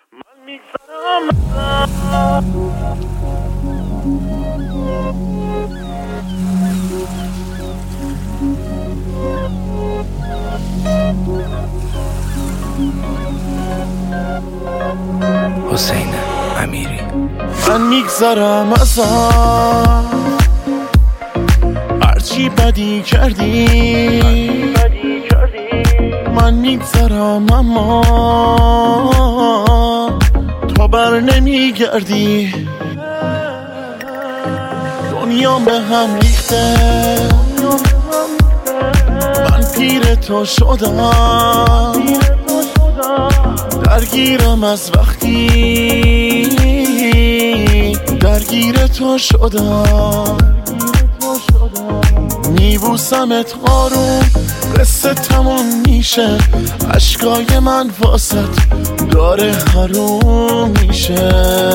من میگذرم حسین امیری. من میگذرم ازم هرچی بدی کردی، من میگذرم اما تو بر نمیگردی. دنیا به هم ریخته، من پیر تو شدم، درگیرم از وقتی درگیر تو شدم. میبوسمت آروم، قصه تموم میشه، اشکای من واسط داره حروم میشه.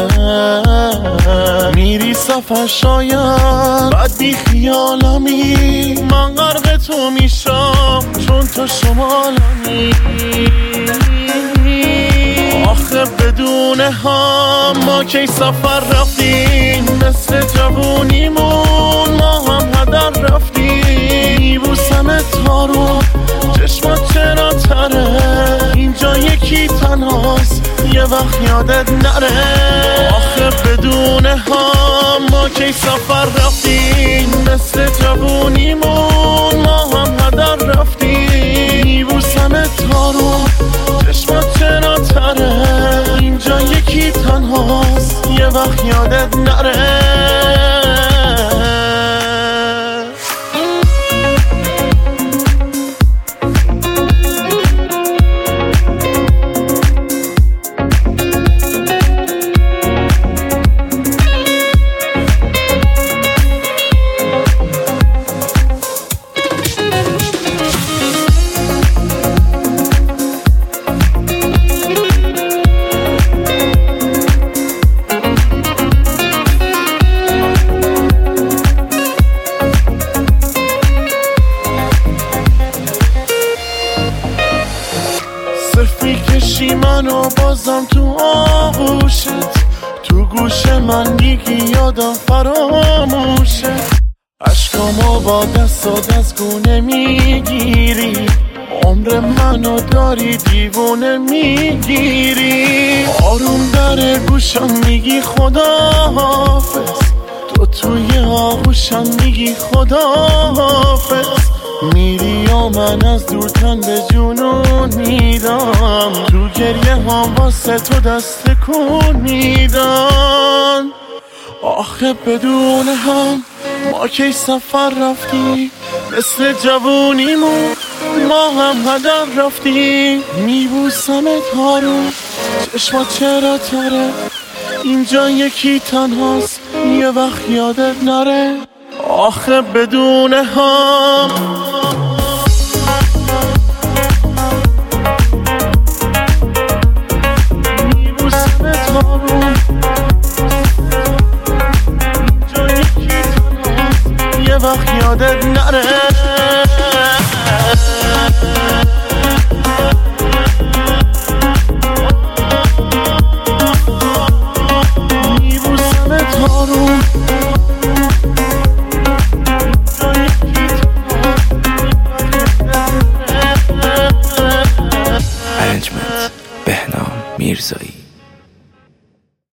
میری سفر شاید بعد بی خیالمی، من غرق تو میشم چون تو شمالمی. آخه بدون هم ما کی سفر رفتیم، مثل جوونیمون ما هم هدر رفتیم. میبوسمت رو چشمات چرا تره، اینجا یکی تنهاست یه وقت یادت نره. آخه بدون هم ما کی سفر رفتیم، مثل جوونیمون ما هم هدر رفتیم. میبوسمت رو چشمات چرا تره، اینجا یکی تنهاست یه وقت یادت نره. میکشی منو بازم تو آغوشت، تو گوش من میگی یادم فراموشه. عشقامو با دست و دست گونه میگیری، عمر منو داری دیوونه میگیری. آروم در گوشم میگی خداحافظ، تو توی آغوشم میگی خداحافظ. میری و من از دور تن به جنون میدم، تو گریه هم واسه تو دست کن میدم. آخه بدون هم ما کی سفر رفتیم، مثل جوونیمون ما هم هدر رفتیم. میبوسمت رو چشمات چرا تره، اینجا یکی تنهاست یه وقت یادت نره. آخه بدون هم میبوسمت رو اینجا یکی تنهاست یه وقت یادت نره. میبوسمت رو ارنجمنت بهنام میرزایی.